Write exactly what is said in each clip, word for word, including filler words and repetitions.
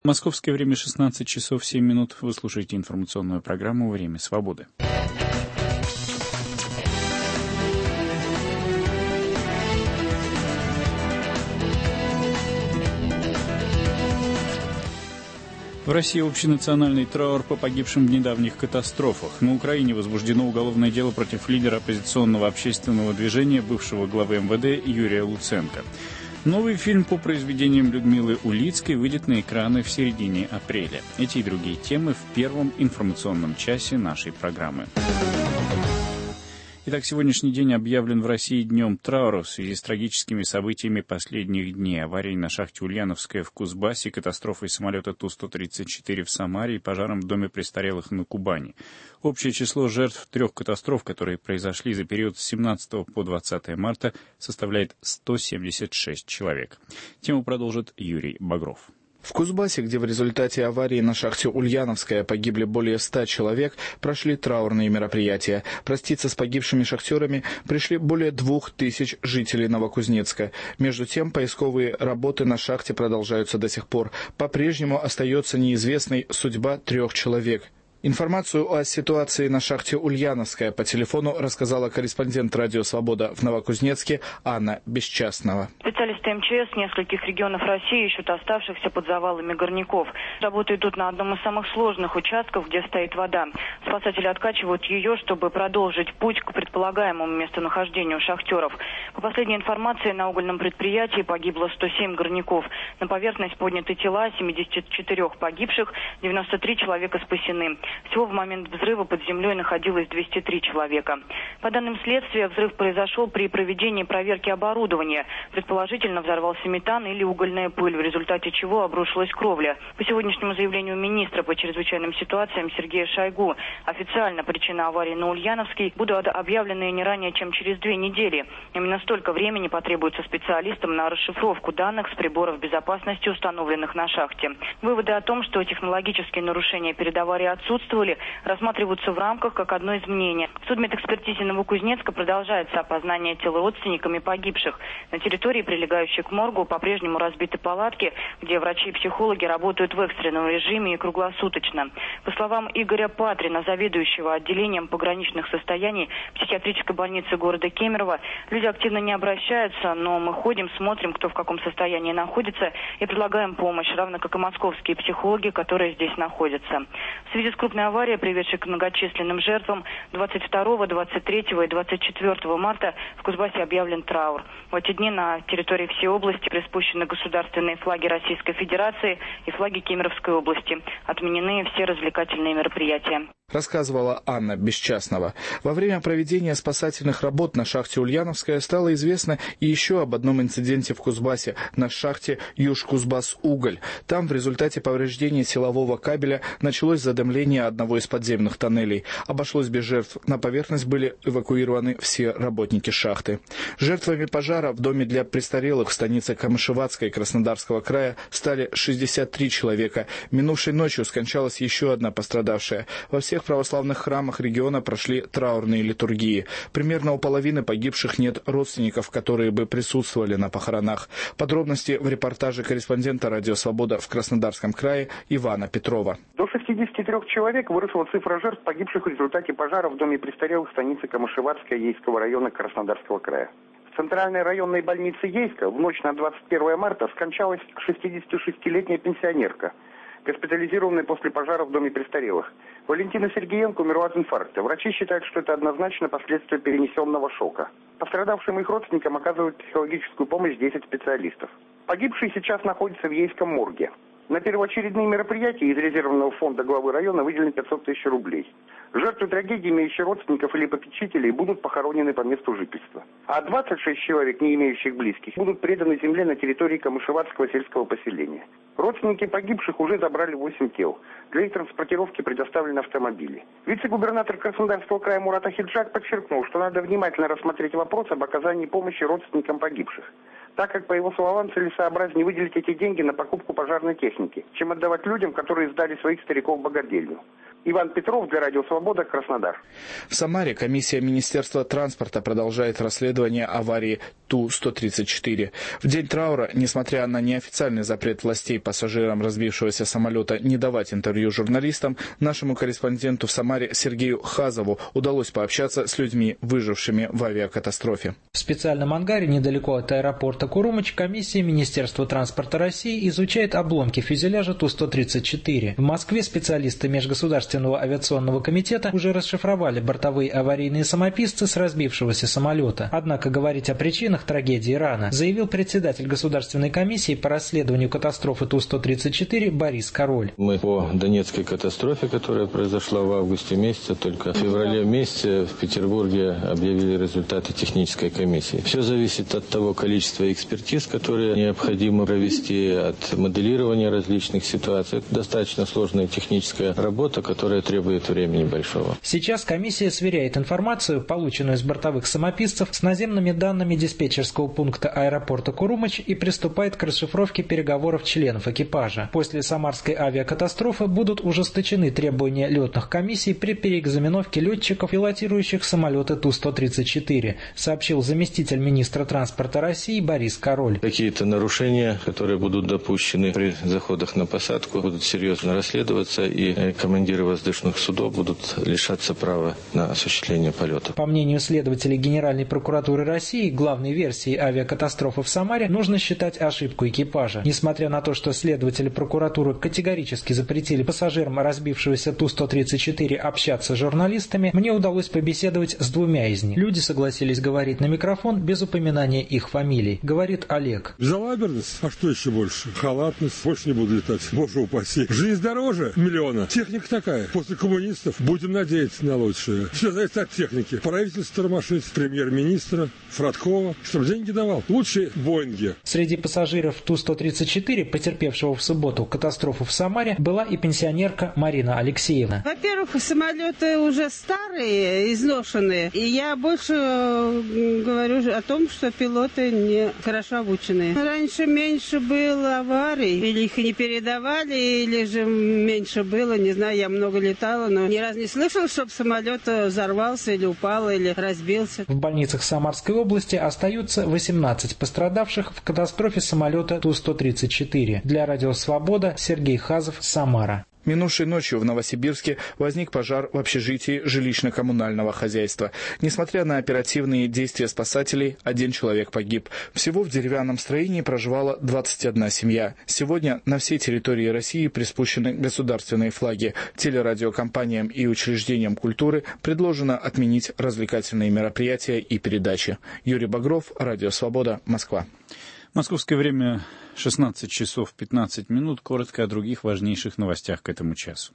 Московское время шестнадцать часов семь минут. Вы слушаете информационную программу «Время свободы». В России общенациональный траур по погибшим в недавних катастрофах. На Украине возбуждено уголовное дело против лидера оппозиционного общественного движения, бывшего главы эм вэ дэ Юрия Луценко. Новый фильм по произведениям Людмилы Улицкой выйдет на экраны в середине апреля. Эти и другие темы в первом информационном часе нашей программы. Итак, сегодняшний день объявлен в России днем траура в связи с трагическими событиями последних дней. Аварией на шахте Ульяновская в Кузбассе, катастрофой самолета Ту сто тридцать четыре в Самаре и пожаром в доме престарелых на Кубани. Общее число жертв трех катастроф, которые произошли за период с семнадцатого по двадцатое марта, составляет сто семьдесят шесть человек. Тему продолжит Юрий Багров. В Кузбассе, где в результате аварии на шахте Ульяновская погибли более ста человек, прошли траурные мероприятия. Проститься с погибшими шахтерами пришли более двух тысяч жителей Новокузнецка. Между тем, поисковые работы на шахте продолжаются до сих пор. По-прежнему остается неизвестной судьба трех человек. Информацию о ситуации на шахте Ульяновская по телефону рассказала корреспондент «Радио Свобода» в Новокузнецке Анна Бесчастного. Специалисты эм че эс нескольких регионов России ищут оставшихся под завалами горняков. Работы идут на одном из самых сложных участков, где стоит вода. Спасатели откачивают ее, чтобы продолжить путь к предполагаемому местонахождению шахтеров. По последней информации, на угольном предприятии погибло сто семь горняков. На поверхность подняты тела семидесяти четырёх погибших, девяносто три человека спасены. Всего в момент взрыва под землей находилось двести три человека. По данным следствия, взрыв произошел при проведении проверки оборудования. Предположительно, взорвался метан или угольная пыль, в результате чего обрушилась кровля. По сегодняшнему заявлению министра по чрезвычайным ситуациям Сергея Шойгу, официально причина аварии на Ульяновской будут объявлены не ранее, чем через две недели. Именно столько времени потребуется специалистам на расшифровку данных с приборов безопасности, установленных на шахте. Выводы о том, что технологические нарушения перед аварией отсутствуют, рассматриваются в рамках как одно из мнений. В судмедэкспертизе Новокузнецка продолжается опознание тел родственниками погибших. На территории, прилегающей к моргу, по-прежнему разбиты палатки, где врачи и психологи работают в экстренном режиме и круглосуточно. По словам Игоря Патрина, заведующего отделением пограничных состояний психиатрической больницы города Кемерово, люди активно не обращаются, но мы ходим, смотрим, кто в каком состоянии находится, и предлагаем помощь, равно как и московские психологи, которые здесь находятся. В связи с крупной аварией, приведшей к многочисленным жертвам, двадцать второго, двадцать третьего и двадцать четвёртого марта в Кузбассе объявлен траур. В эти дни на территории всей области приспущены государственные флаги Российской Федерации и флаги Кемеровской области. Отменены все развлекательные мероприятия. Рассказывала Анна Бесчастного. Во время проведения спасательных работ на шахте Ульяновская стало известно и еще об одном инциденте в Кузбассе на шахте Южкузбасс-Уголь. Там в результате повреждения силового кабеля началось задымление одного из подземных тоннелей. Обошлось без жертв. На поверхность были эвакуированы все работники шахты. Жертвами пожара в доме для престарелых в станице Камышеватской Краснодарского края стали шестьдесят три человека. Минувшей ночью скончалась еще одна пострадавшая. Во всех православных храмах региона прошли траурные литургии. Примерно у половины погибших нет родственников, которые бы присутствовали на похоронах. Подробности в репортаже корреспондента «Радио Свобода» в Краснодарском крае Ивана Петрова. До шестидесяти трёх человек выросла цифра жертв, погибших в результате пожара в доме престарелых станицы Камышеватская Ейского района Краснодарского края. В центральной районной больнице Ейска в ночь на двадцать первое марта скончалась шестидесятишестилетняя пенсионерка, госпитализированная после пожара в доме престарелых. Валентина Сергеенко умерла от инфаркта. Врачи считают, что это однозначно последствия перенесенного шока. Пострадавшим и их родственникам оказывают психологическую помощь десять специалистов. Погибшие сейчас находятся в Ейском морге. На первоочередные мероприятия из резервного фонда главы района выделено пятьсот тысяч рублей. Жертвы трагедии, имеющие родственников или попечителей, будут похоронены по месту жительства. А двадцать шесть человек, не имеющих близких, будут преданы земле на территории Камышеватского сельского поселения. Родственники погибших уже забрали восемь тел. Для их транспортировки предоставлены автомобили. Вице-губернатор Краснодарского края Мурат Ахиджак подчеркнул, что надо внимательно рассмотреть вопрос об оказании помощи родственникам погибших, так как, по его словам, целесообразнее выделить эти деньги на покупку пожарной техники, чем отдавать людям, которые сдали своих стариков в богадельню. Иван Петров для Радио Свобода, Краснодар. В Самаре комиссия Министерства транспорта продолжает расследование аварии Ту сто тридцать четыре. В день траура, несмотря на неофициальный запрет властей пассажирам разбившегося самолета не давать интервью журналистам, нашему корреспонденту в Самаре Сергею Хазову удалось пообщаться с людьми, выжившими в авиакатастрофе. В специальном ангаре недалеко от аэропорта Курумыч комиссия Министерства транспорта России изучает обломки фюзеляжа Ту сто тридцать четыре. В Москве специалисты Межгосударственного авиационного комитета уже расшифровали бортовые аварийные самописцы с разбившегося самолета. Однако говорить о причинах трагедии рано, заявил председатель Государственной комиссии по расследованию катастрофы Ту сто тридцать четыре Борис Король. Мы по Донецкой катастрофе, которая произошла в августе месяце, только в феврале месяце в Петербурге объявили результаты технической комиссии. Все зависит от того количества экспертиз, которые необходимо провести, от моделирования различных ситуаций. Это достаточно сложная техническая работа, которая требует времени большого. Сейчас комиссия сверяет информацию, полученную с бортовых самописцев, с наземными данными диспетчерского пункта аэропорта Курумыч и приступает к расшифровке переговоров членов экипажа. После самарской авиакатастрофы будут ужесточены требования летных комиссий при переэкзаменовке летчиков, пилотирующих самолеты Ту сто тридцать четыре, сообщил заместитель министра транспорта России Борис Король. Какие-то нарушения, которые будут допущены при заходах на посадку, будут серьезно расследоваться, и командиры воздушных судов будут лишаться права на осуществление полета. По мнению следователей Генеральной прокуратуры России, главной версией авиакатастрофы в Самаре нужно считать ошибку экипажа. Несмотря на то, что следователи прокуратуры категорически запретили пассажирам разбившегося Ту сто тридцать четыре общаться с журналистами, мне удалось побеседовать с двумя из них. Люди согласились говорить на микрофон без упоминания их фамилий. Говорит Олег. Безалаберность? А что еще больше? Халатность? Больше не буду летать. Боже упаси. Жизнь дороже миллиона. Техника такая. После коммунистов будем надеяться на лучшее. Все зависит от техники. Правительство тормошит, премьер-министра, Фродкова, чтобы деньги давал. Лучшие Боинги. Среди пассажиров Ту сто тридцать четыре, потерпевшего в субботу катастрофу в Самаре, была и пенсионерка Марина Алексеевна. Во-первых, самолеты уже старые, изношенные. И я больше говорю о том, что пилоты не хорошо обученные. Раньше меньше было аварий. Или их не передавали, или же меньше было. Не знаю, я много летала, но ни разу не слышала, чтобы самолет взорвался или упал, или разбился. В больницах Самарской области остаются восемнадцать пострадавших в катастрофе самолета Ту сто тридцать четыре. Для Радио Свобода Сергей Хазов, Самара. Минувшей ночью в Новосибирске возник пожар в общежитии жилищно-коммунального хозяйства. Несмотря на оперативные действия спасателей, один человек погиб. Всего в деревянном строении проживала двадцать одна семья. Сегодня на всей территории России приспущены государственные флаги. Телерадиокомпаниям и учреждениям культуры предложено отменить развлекательные мероприятия и передачи. Юрий Багров, Радио Свобода, Москва. Московское время шестнадцать часов пятнадцать минут. Коротко о других важнейших новостях к этому часу.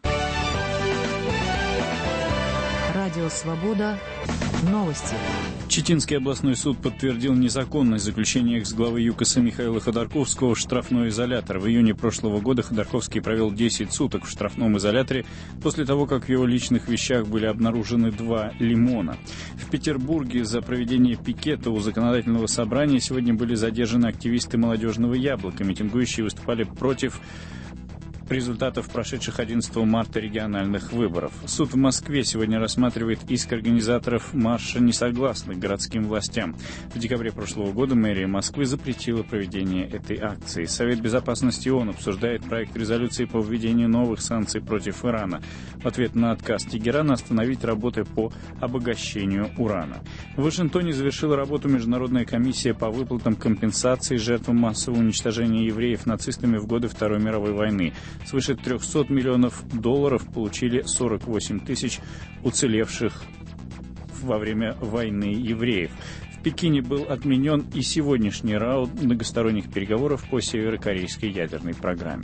Радио Свобода. Новости. Читинский областной суд подтвердил незаконность заключения экс-главы ЮКОСа Михаила Ходорковского в штрафной изолятор. В июне прошлого года Ходорковский провел десять суток в штрафном изоляторе после того, как в его личных вещах были обнаружены два лимона. В Петербурге за проведение пикета у законодательного собрания сегодня были задержаны активисты «Молодежного яблока». Митингующие выступали против результатов прошедших одиннадцатого марта региональных выборов. Суд в Москве сегодня рассматривает иск организаторов марша несогласных городским властям. В декабре прошлого года мэрия Москвы запретила проведение этой акции. Совет Безопасности ООН обсуждает проект резолюции по введению новых санкций против Ирана в ответ на отказ Тегерана остановить работы по обогащению урана. В Вашингтоне завершила работу Международная комиссия по выплатам компенсации жертвам массового уничтожения евреев нацистами в годы Второй мировой войны. Свыше трехсот миллионов долларов получили сорок восемь тысяч уцелевших во время войны евреев. В Пекине был отменен и сегодняшний раунд многосторонних переговоров по северокорейской ядерной программе.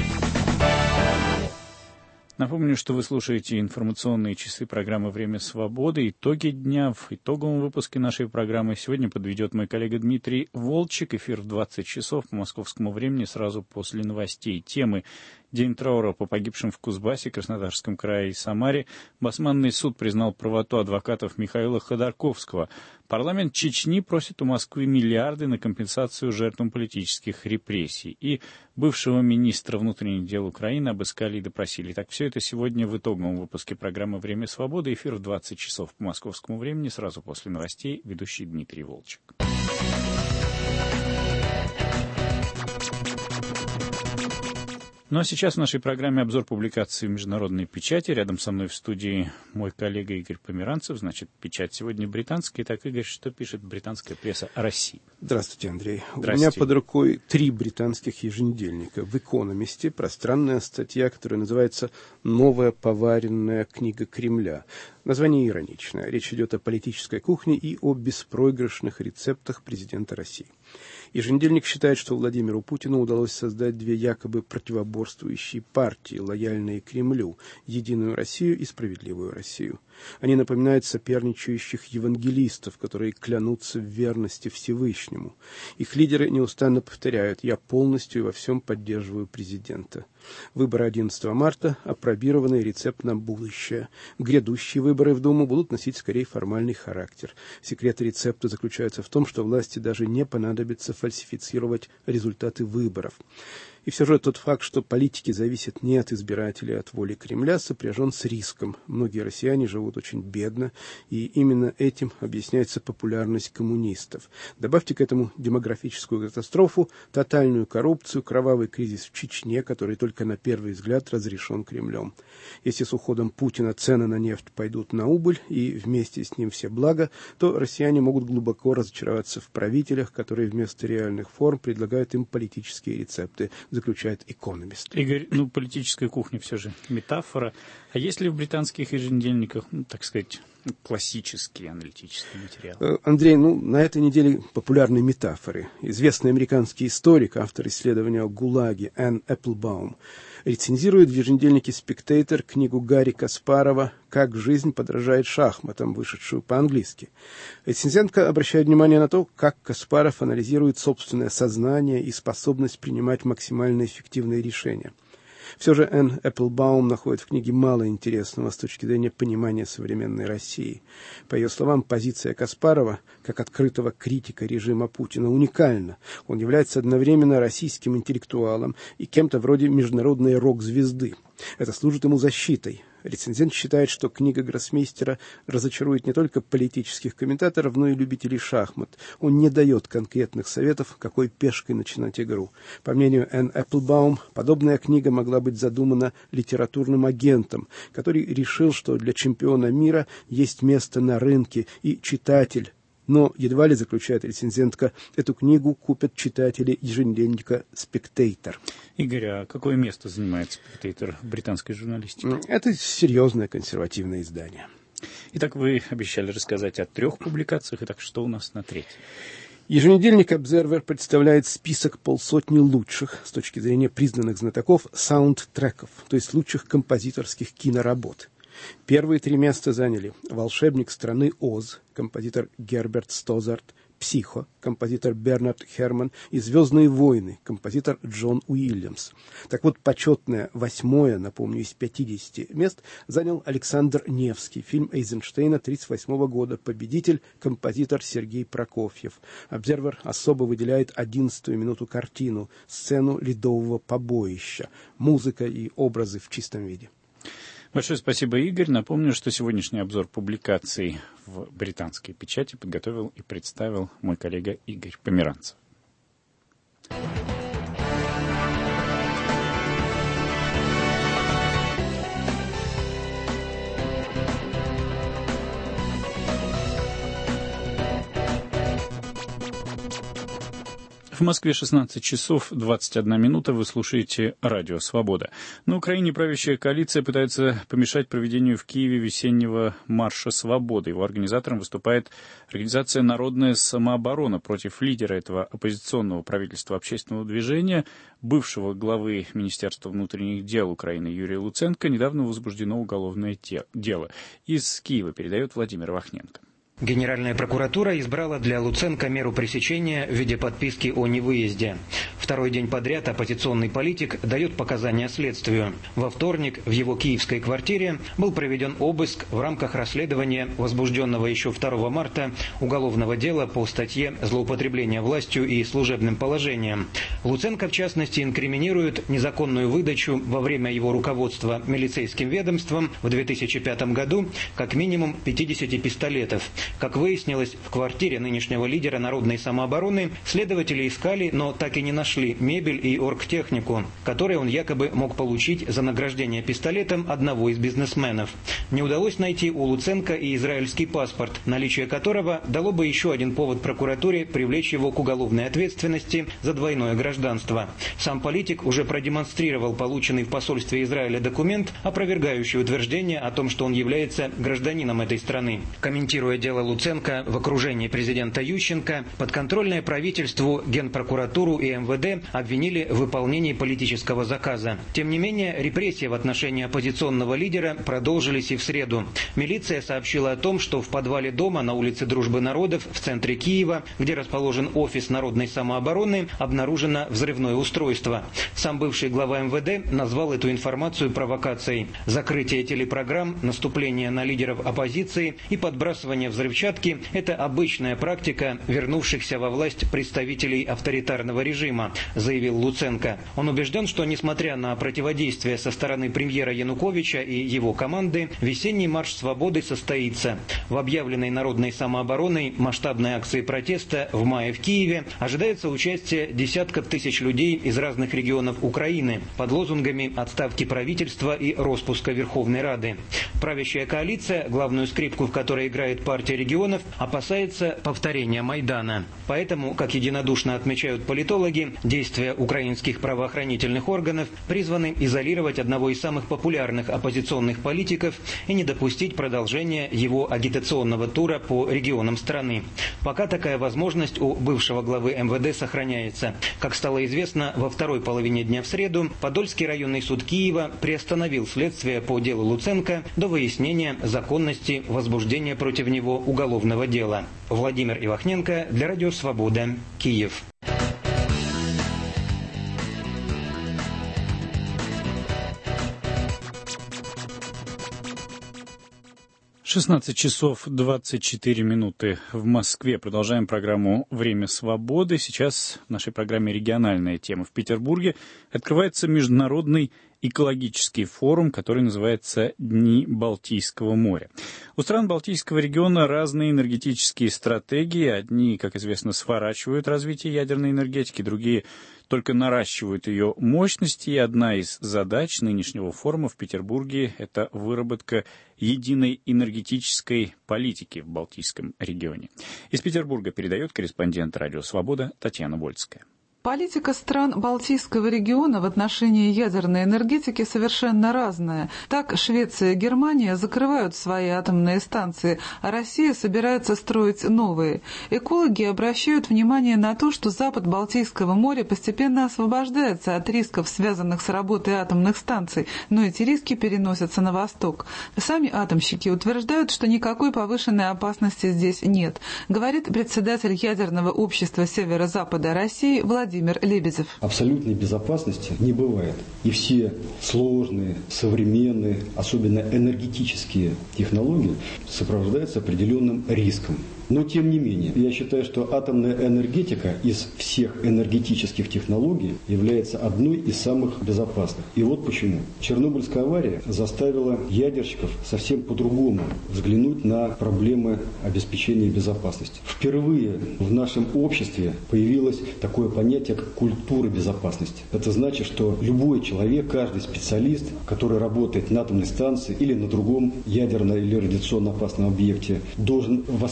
Напомню, что вы слушаете информационные часы программы «Время свободы». Итоги дня в итоговом выпуске нашей программы сегодня подведет мой коллега Дмитрий Волчек. Эфир в двадцать часов по московскому времени сразу после новостей. Темы: день траура по погибшим в Кузбассе, Краснодарском крае и Самаре, Басманный суд признал правоту адвокатов Михаила Ходорковского. Парламент Чечни просит у Москвы миллиарды на компенсацию жертвам политических репрессий. И бывшего министра внутренних дел Украины обыскали и допросили. Так, все это сегодня в итоговом выпуске программы «Время свободы». Эфир в двадцать часов по московскому времени, сразу после новостей. Ведущий Дмитрий Волчек. Ну а сейчас в нашей программе обзор публикаций в международной печати. Рядом со мной в студии мой коллега Игорь Померанцев. Значит, печать сегодня британская. Итак, Игорь, что пишет британская пресса о России? Здравствуйте, Андрей. Здравствуйте. У меня под рукой три британских еженедельника. В «Экономисте» пространная статья, которая называется «Новая поваренная книга Кремля». Название ироничное. Речь идет о политической кухне и о беспроигрышных рецептах президента России. Еженедельник считает, что Владимиру Путину удалось создать две якобы противоборствующие партии, лояльные Кремлю, «Единую Россию» и «Справедливую Россию». Они напоминают соперничающих евангелистов, которые клянутся в верности Всевышнему. Их лидеры неустанно повторяют: «Я полностью и во всем поддерживаю президента». Выборы одиннадцатого марта – апробированный рецепт на будущее. Грядущие выборы в Думу будут носить скорее формальный характер. Секрет рецепта заключается в том, что власти даже не понадобится фальсифицировать результаты выборов. И все же тот факт, что политики зависят не от избирателей, а от воли Кремля, сопряжен с риском. Многие россияне живут очень бедно, и именно этим объясняется популярность коммунистов. Добавьте к этому демографическую катастрофу, тотальную коррупцию, кровавый кризис в Чечне, который только на первый взгляд разрешен Кремлем. Если с уходом Путина цены на нефть пойдут на убыль, и вместе с ним все блага, то россияне могут глубоко разочароваться в правителях, которые вместо реальных форм предлагают им политические рецепты, заключает «Экономист». Игорь, ну, политическая кухня все же метафора. А есть ли в британских еженедельниках, ну, так сказать, классические аналитические материалы? Андрей, ну, на этой неделе популярны метафоры. Известный американский историк, автор исследования о ГУЛАГе Энн Эпплбаум, рецензирует в еженедельнике «Спектейтор» книгу Гарри Каспарова «Как жизнь подражает шахматам», вышедшую по-английски. Рецензентка обращает внимание на то, как Каспаров анализирует собственное сознание и способность принимать максимально эффективные решения. Все же Энн Эпплбаум находит в книге мало интересного с точки зрения понимания современной России. По ее словам, позиция Каспарова, как открытого критика режима Путина, уникальна. Он является одновременно российским интеллектуалом и кем-то вроде международной рок-звезды. Это служит ему защитой. Рецензент считает, что книга гроссмейстера разочарует не только политических комментаторов, но и любителей шахмат. Он не дает конкретных советов, какой пешкой начинать игру. По мнению Энн Эпплбаум, подобная книга могла быть задумана литературным агентом, который решил, что для чемпиона мира есть место на рынке, и читатель. Но едва ли, заключает рецензентка, эту книгу купят читатели еженедельника «Спектейтор». Игорь, а какое место занимает «Спектейтор» в британской журналистике? Это серьезное консервативное издание. Итак, вы обещали рассказать о трех публикациях. Итак, что у нас на третьей? Еженедельник «Обзервер» представляет список полсотни лучших, с точки зрения признанных знатоков, саундтреков, то есть лучших композиторских киноработ. Первые три места заняли «Волшебник страны Оз», композитор Герберт Стозарт, «Психо», композитор Бернард Херман и «Звездные войны», композитор Джон Уильямс. Так вот, почетное восьмое, напомню, из пятидесяти мест занял Александр Невский, фильм Эйзенштейна тридцать восьмого года, победитель, композитор Сергей Прокофьев. «Обзервер» особо выделяет одиннадцатую минуту картину, сцену ледового побоища, музыка и образы в чистом виде. Большое спасибо, Игорь. Напомню, что сегодняшний обзор публикаций в британской печати подготовил и представил мой коллега Игорь Померанцев. В Москве шестнадцать часов двадцать одна минута. Вы слушаете радио «Свобода». На Украине правящая коалиция пытается помешать проведению в Киеве весеннего марша свободы. Его организатором выступает организация «Народная самооборона» против лидера этого оппозиционного правительства общественного движения, бывшего главы Министерства внутренних дел Украины Юрия Луценко. Недавно возбуждено уголовное дело. Из Киева передает Владимир Вахненко. Генеральная прокуратура избрала для Луценко меру пресечения в виде подписки о невыезде. Второй день подряд оппозиционный политик дает показания следствию. Во вторник в его киевской квартире был проведен обыск в рамках расследования возбужденного еще второго марта уголовного дела по статье «Злоупотребление властью и служебным положением». Луценко, в частности, инкриминирует незаконную выдачу во время его руководства милицейским ведомством в две тысячи пятом году как минимум пятидесяти пистолетов. Как выяснилось, в квартире нынешнего лидера народной самообороны следователи искали, но так и не нашли мебель и оргтехнику, которые он якобы мог получить за награждение пистолетом одного из бизнесменов. Не удалось найти у Луценко и израильский паспорт, наличие которого дало бы еще один повод прокуратуре привлечь его к уголовной ответственности за двойное гражданство. Сам политик уже продемонстрировал полученный в посольстве Израиля документ, опровергающий утверждение о том, что он является гражданином этой страны. Комментируя дело Луценко в окружении президента Ющенко, подконтрольное правительству Генпрокуратуру и эм вэ дэ обвинили в выполнении политического заказа. Тем не менее, репрессии в отношении оппозиционного лидера продолжились и в среду. Милиция сообщила о том, что в подвале дома на улице Дружбы народов в центре Киева, где расположен офис народной самообороны, обнаружено взрывное устройство. Сам бывший глава эм вэ дэ назвал эту информацию провокацией. Закрытие телепрограмм, наступление на лидеров оппозиции и подбрасывание взрывчатки – это обычная практика вернувшихся во власть представителей авторитарного режима, заявил Луценко. Он убежден, что несмотря на противодействие со стороны премьера Януковича и его команды, весенний марш свободы состоится. В объявленной народной самообороной масштабной акции протеста в мае в Киеве ожидается участие десятков тысяч людей из разных регионов Украины под лозунгами отставки правительства и распуска Верховной Рады. Правящая коалиция, главную скрипку в которой играет партия регионов, опасается повторения Майдана. Поэтому, как единодушно отмечают политологи, действия украинских правоохранительных органов призваны изолировать одного из самых популярных оппозиционных политиков и не допустить продолжения его агитационного тура по регионам страны. Пока такая возможность у бывшего главы эм вэ дэ сохраняется. Как стало известно, во второй половине дня в среду Подольский районный суд Киева приостановил следствие по делу Луценко до выяснения законности возбуждения против него уголовного дела. Владимир Ивахненко для Радио Свобода, Киев. шестнадцать часов двадцать четыре минуты в Москве. Продолжаем программу «Время свободы». Сейчас в нашей программе региональная тема. В Петербурге открывается международный экологический форум, который называется «Дни Балтийского моря». У стран Балтийского региона разные энергетические стратегии. Одни, как известно, сворачивают развитие ядерной энергетики, другие только наращивают ее мощности. И одна из задач нынешнего форума в Петербурге – это выработка единой энергетической политики в Балтийском регионе. Из Петербурга передает корреспондент «Радио Свобода» Татьяна Вольская. Политика стран Балтийского региона в отношении ядерной энергетики совершенно разная. Так, Швеция и Германия закрывают свои атомные станции, а Россия собирается строить новые. Экологи обращают внимание на то, что запад Балтийского моря постепенно освобождается от рисков, связанных с работой атомных станций, но эти риски переносятся на восток. Сами атомщики утверждают, что никакой повышенной опасности здесь нет, говорит председатель ядерного общества Северо-Запада России Владимир Владимир Лебедев. Абсолютной безопасности не бывает. И все сложные, современные, особенно энергетические технологии сопровождаются определенным риском. Но тем не менее, я считаю, что атомная энергетика из всех энергетических технологий является одной из самых безопасных. И вот почему. Чернобыльская авария заставила ядерщиков совсем по-другому взглянуть на проблемы обеспечения безопасности. Впервые в нашем обществе появилось такое понятие, как культура безопасности. Это значит, что любой человек, каждый специалист, который работает на атомной станции или на другом ядерно- или радиационно опасном объекте, должен воспринять через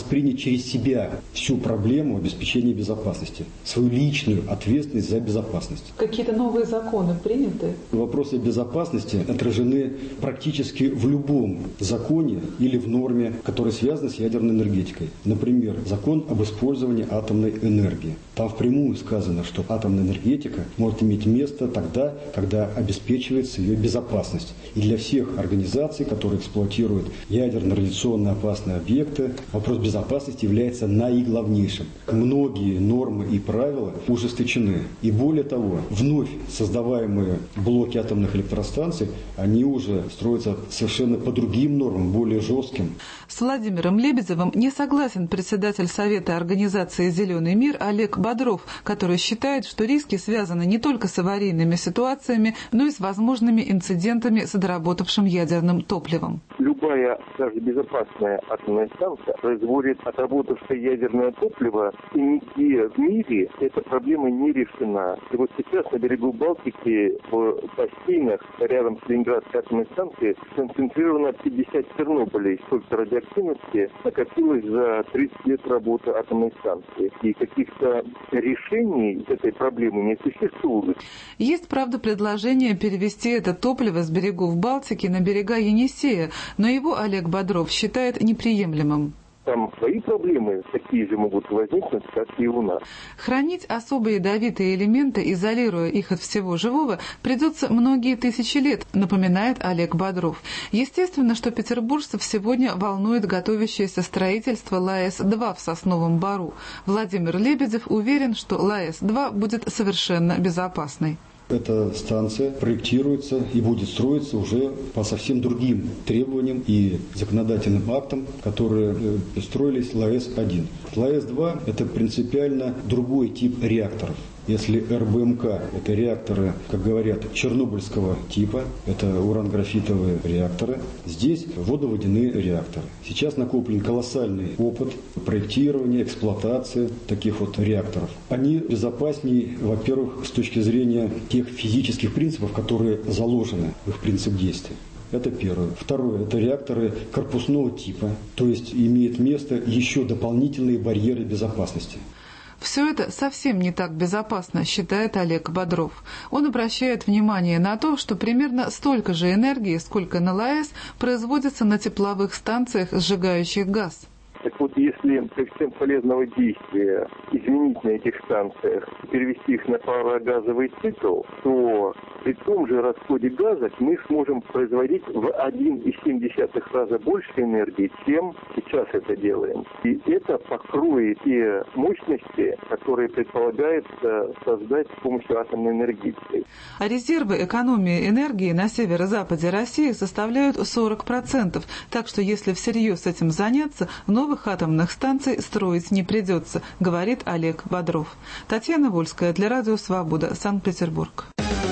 через себя всю проблему обеспечения безопасности, свою личную ответственность за безопасность. Какие-то новые законы приняты? Вопросы безопасности отражены практически в любом законе или в норме, которая связана с ядерной энергетикой. Например, закон об использовании атомной энергии. Там впрямую сказано, что атомная энергетика может иметь место тогда, когда обеспечивается ее безопасность. И для всех организаций, которые эксплуатируют ядерно-радиационно опасные объекты, вопрос безопасности является наиглавнейшим. Многие нормы и правила ужесточены. И более того, вновь создаваемые блоки атомных электростанций, они уже строятся совершенно по другим нормам, более жестким. С Владимиром Лебедевым не согласен председатель Совета организации «Зеленый мир» Олег Бодров, который считает, что риски связаны не только с аварийными ситуациями, но и с возможными инцидентами с доработавшим ядерным топливом. Любая, даже безопасная атомная станция производит отработавшее ядерное топливо, и нигде в мире эта проблема не решена. И вот сейчас на берегу Балтики в бассейнах рядом с Ленинградской атомной станцией концентрировано пятьдесят Чернобылей. Столько радиоактивности накопилось за тридцать лет работы атомной станции. И каких-то решений этой проблемы не существует. Есть, правда, предложение перевести это топливо с берегов Балтики на берега Енисея, но его Олег Бодров считает неприемлемым. Там свои проблемы такие же могут возникнуть, как и у нас. Хранить особо ядовитые элементы, изолируя их от всего живого, придется многие тысячи лет, напоминает Олег Бодров. Естественно, что петербуржцев сегодня волнует готовящееся строительство ЛАЭС два в Сосновом Бору. Владимир Лебедев уверен, что ЛАЭС два будет совершенно безопасной. Эта станция проектируется и будет строиться уже по совсем другим требованиям и законодательным актам, которые строились ЛАЭС один. ЛАЭС два – это принципиально другой тип реакторов. Если РБМК – это реакторы, как говорят, чернобыльского типа, это уран-графитовые реакторы, здесь водоводяные реакторы. Сейчас накоплен колоссальный опыт проектирования, эксплуатации таких вот реакторов. Они безопаснее, во-первых, с точки зрения тех физических принципов, которые заложены в их принцип действия. Это первое. Второе. Это реакторы корпусного типа, то есть имеет место еще дополнительные барьеры безопасности. Все это совсем не так безопасно, считает Олег Бодров. Он обращает внимание на то, что примерно столько же энергии, сколько на ЛАЭС, производится на тепловых станциях, сжигающих газ. Так вот, если коэффициент полезного действия изменить на этих станциях, перевести их на парогазовый цикл, то при том же расходе газа мы сможем производить в один целых семь десятых раза больше энергии, чем сейчас это делаем. И это покроет те мощности, которые предполагается создать с помощью атомной энергетики. А резервы экономии энергии на северо-западе России составляют сорок процентов, так что если всерьез этим заняться, новых атомных станций строить не придется, говорит Олег Бодров. Татьяна Вольская для Радио Свобода, Санкт-Петербург.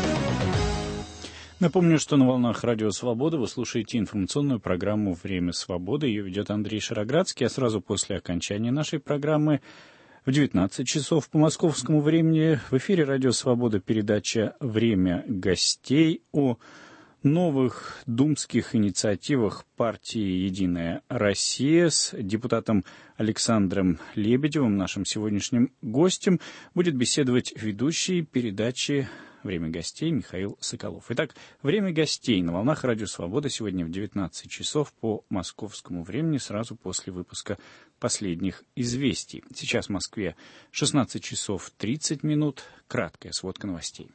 Напомню, что на волнах Радио Свобода вы слушаете информационную программу «Время свободы». Ее ведет Андрей Шароградский, а сразу после окончания нашей программы в девятнадцать часов по московскому времени в эфире Радио Свобода передача «Время гостей» о новых думских инициативах партии «Единая Россия» с депутатом Александром Лебедевым, нашим сегодняшним гостем, будет беседовать ведущий передачи «Время гостей» Михаил Соколов. Итак, «Время гостей» на волнах Радио Свобода сегодня в девятнадцать часов по московскому времени, сразу после выпуска последних известий. Сейчас в Москве шестнадцать часов тридцать минут. Краткая сводка новостей.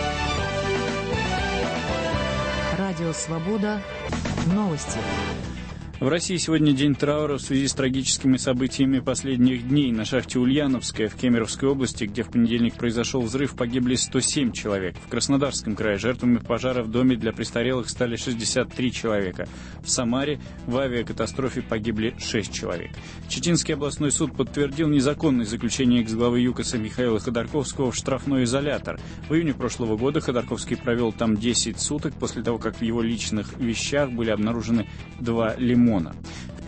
Радио Свобода. Новости. В России сегодня день траура в связи с трагическими событиями последних дней. На шахте Ульяновская в Кемеровской области, где в понедельник произошел взрыв, погибли сто семь человек. В Краснодарском крае жертвами пожара в доме для престарелых стали шестьдесят три человека. В Самаре в авиакатастрофе погибли шесть человек. Читинский областной суд подтвердил незаконное заключение экс-главы ЮКОСа Михаила Ходорковского в штрафной изолятор. В июне прошлого года Ходорковский провел там десять суток после того, как в его личных вещах были обнаружены два лимона. В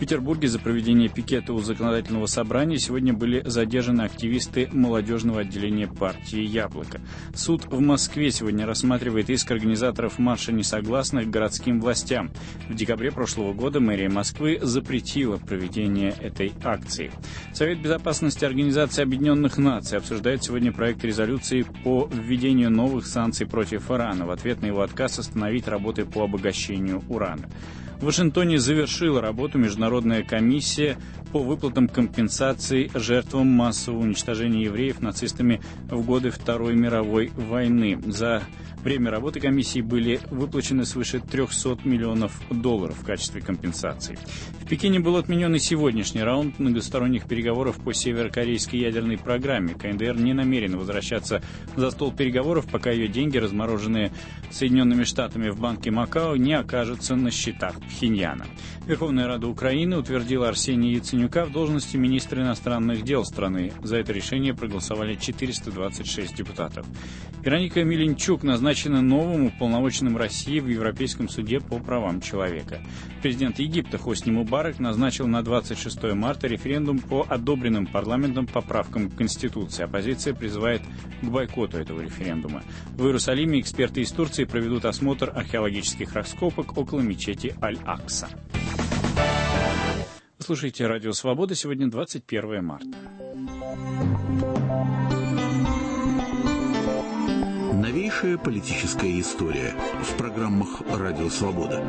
Петербурге за проведение пикета у законодательного собрания сегодня были задержаны активисты молодежного отделения партии «Яблоко». Суд в Москве сегодня рассматривает иск организаторов марша несогласных городским властям. В декабре прошлого года мэрия Москвы запретила проведение этой акции. Совет безопасности Организации Объединенных Наций обсуждает сегодня проект резолюции по введению новых санкций против Ирана в ответ на его отказ остановить работы по обогащению урана. В Вашингтоне завершила работу Международная комиссия по выплатам компенсаций жертвам массового уничтожения евреев нацистами в годы Второй мировой войны. За время работы комиссии были выплачены свыше трехсот миллионов долларов в качестве компенсаций. В Пекине был отменен и сегодняшний раунд многосторонних переговоров по северокорейской ядерной программе. КНДР не намерена возвращаться за стол переговоров, пока ее деньги, размороженные Соединенными Штатами в банке Макао, не окажутся на счетах Пхеньяна. Верховная Рада Украины утвердила Арсения Яценюка в должности министра иностранных дел страны. За это решение проголосовали четыреста двадцать шесть депутатов. Вероника Миленчук назначена новым уполномоченным России в Европейском суде по правам человека. Президент Египта Хосни Мубарак назначил на двадцать шестое марта референдум по одобренным парламентом поправкам к Конституции. Оппозиция призывает к бойкоту этого референдума. В Иерусалиме эксперты из Турции проведут осмотр археологических раскопок около мечети Аль-Акса. Слушайте «Радио Свобода». Сегодня двадцать первое марта. Новейшая политическая история в программах «Радио Свобода».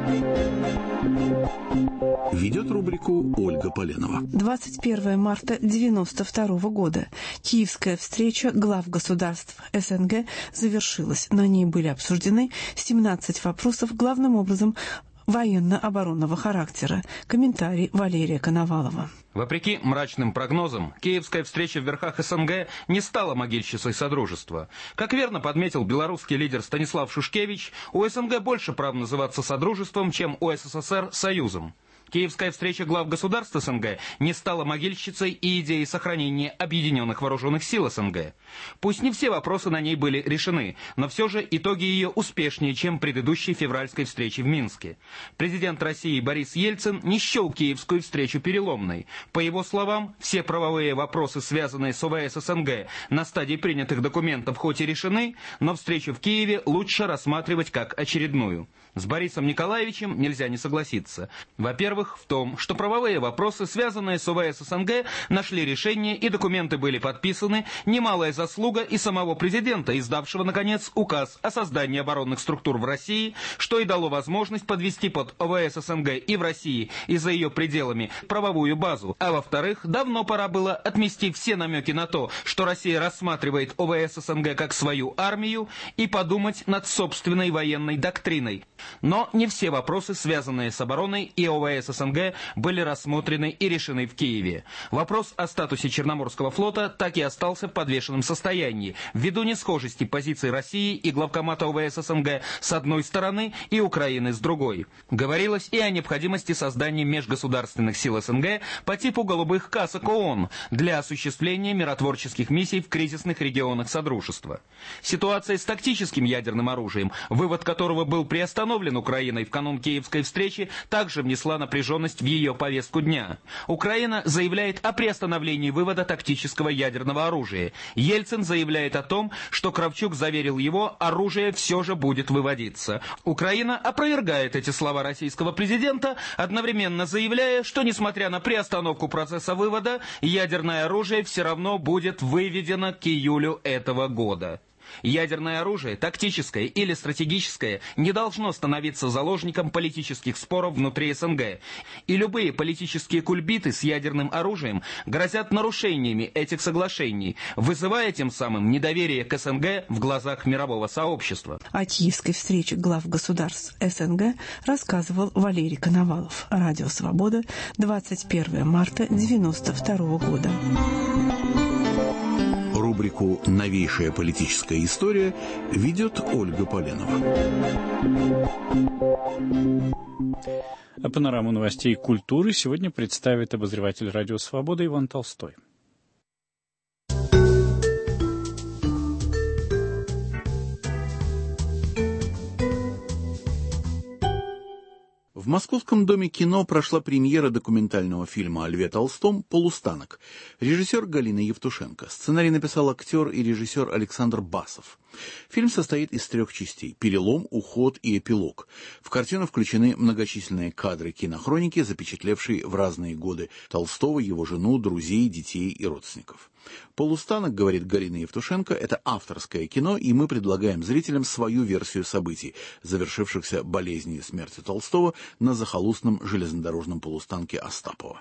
Ведет рубрику Ольга Поленова. двадцать первое марта девяносто второго года. Киевская встреча глав государств СНГ завершилась. На ней были обсуждены семнадцать вопросов, главным образом военно-оборонного характера. Комментарий Валерия Коновалова. Вопреки мрачным прогнозам, киевская встреча в верхах СНГ не стала могильщицей Содружества. Как верно подметил белорусский лидер Станислав Шушкевич, у СНГ больше прав называться Содружеством, чем у СССР Союзом. Киевская встреча глав государств СНГ не стала могильщицей и идеей сохранения объединенных вооруженных сил СНГ. Пусть не все вопросы на ней были решены, но все же итоги ее успешнее, чем предыдущей февральской встречи в Минске. Президент России Борис Ельцин не счел киевскую встречу переломной. По его словам, все правовые вопросы, связанные с ОВС СНГ, на стадии принятых документов хоть и решены, но встречу в Киеве лучше рассматривать как очередную. С Борисом Николаевичем нельзя не согласиться. Во-первых, в том, что правовые вопросы, связанные с ОВС СНГ, нашли решение и документы были подписаны, немалая заслуга и самого президента, издавшего, наконец, указ о создании оборонных структур в России, что и дало возможность подвести под ОВС СНГ и в России, и за ее пределами, правовую базу. А во-вторых, давно пора было отмести все намеки на то, что Россия рассматривает ОВС СНГ как свою армию, и подумать над собственной военной доктриной. Но не все вопросы, связанные с обороной и ОВС СНГ, были рассмотрены и решены в Киеве. Вопрос о статусе Черноморского флота так и остался в подвешенном состоянии, ввиду несхожести позиций России и главкомата ОВС СНГ с одной стороны и Украины с другой. Говорилось и о необходимости создания межгосударственных сил СНГ по типу голубых касок ООН для осуществления миротворческих миссий в кризисных регионах Содружества. Ситуация с тактическим ядерным оружием, вывод которого был приостановлен Украиной в канун Киевской встречи, также внесла напряженность в ее повестку дня. Украина заявляет о приостановлении вывода тактического ядерного оружия. Ельцин заявляет о том, что Кравчук заверил его, оружие все же будет выводиться. Украина опровергает эти слова российского президента, одновременно заявляя, что несмотря на приостановку процесса вывода, ядерное оружие все равно будет выведено к июлю этого года. Ядерное оружие, тактическое или стратегическое, не должно становиться заложником политических споров внутри СНГ. И любые политические кульбиты с ядерным оружием грозят нарушениями этих соглашений, вызывая тем самым недоверие к СНГ в глазах мирового сообщества. О киевской встрече глав государств СНГ рассказывал Валерий Коновалов. Радио «Свобода», двадцать первое марта девяносто второго года. Рубрику «Новейшая политическая история» ведет Ольга Поленова. А панораму новостей культуры сегодня представит обозреватель «Радио Свобода» Иван Толстой. В Московском доме кино прошла премьера документального фильма о Льве Толстом «Полустанок». Режиссер Галина Евтушенко. Сценарий написал актер и режиссер Александр Басов. Фильм состоит из трех частей – перелом, уход и эпилог. В картину включены многочисленные кадры кинохроники, запечатлевшие в разные годы Толстого, его жену, друзей, детей и родственников. «Полустанок», говорит Галина Евтушенко, это авторское кино, и мы предлагаем зрителям свою версию событий, завершившихся болезнью и смертью Толстого на захолустном железнодорожном полустанке Остапова.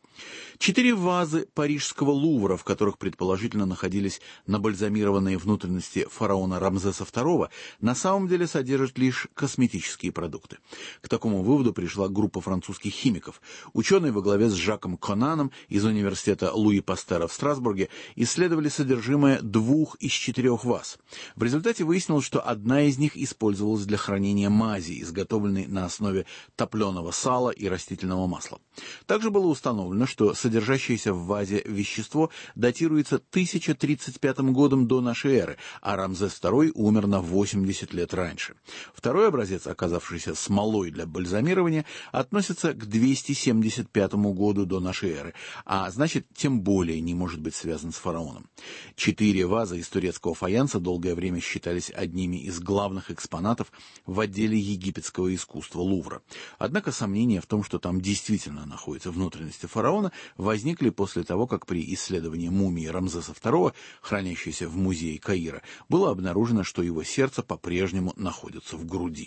Четыре вазы парижского Лувра, в которых предположительно находились набальзамированные внутренности фараона Рамзеса второго, на самом деле содержат лишь косметические продукты. К такому выводу пришла группа французских химиков. Ученые во главе с Жаком Конаном из университета Луи Пастера в Страсбурге исследовали содержимое двух из четырех ваз. В результате выяснилось, что одна из них использовалась для хранения мази, изготовленной на основе топленого сала и растительного масла. Также было установлено, что содержащееся в вазе вещество датируется тысяча тридцать пятым годом до нашей эры, а Рамзес второй умер на восемьдесят лет раньше. Второй образец, оказавшийся смолой для бальзамирования, относится к двести семьдесят пятому году до нашей эры, а значит, тем более не может быть связан с фараоном. Четыре вазы из турецкого фаянса долгое время считались одними из главных экспонатов в отделе египетского искусства Лувра. Однако сомнения в том, что там действительно находятся внутренности фараона, возникли после того, как при исследовании мумии Рамзеса второго, хранящейся в музее Каира, было обнаружено, что его сердце по-прежнему находится в груди.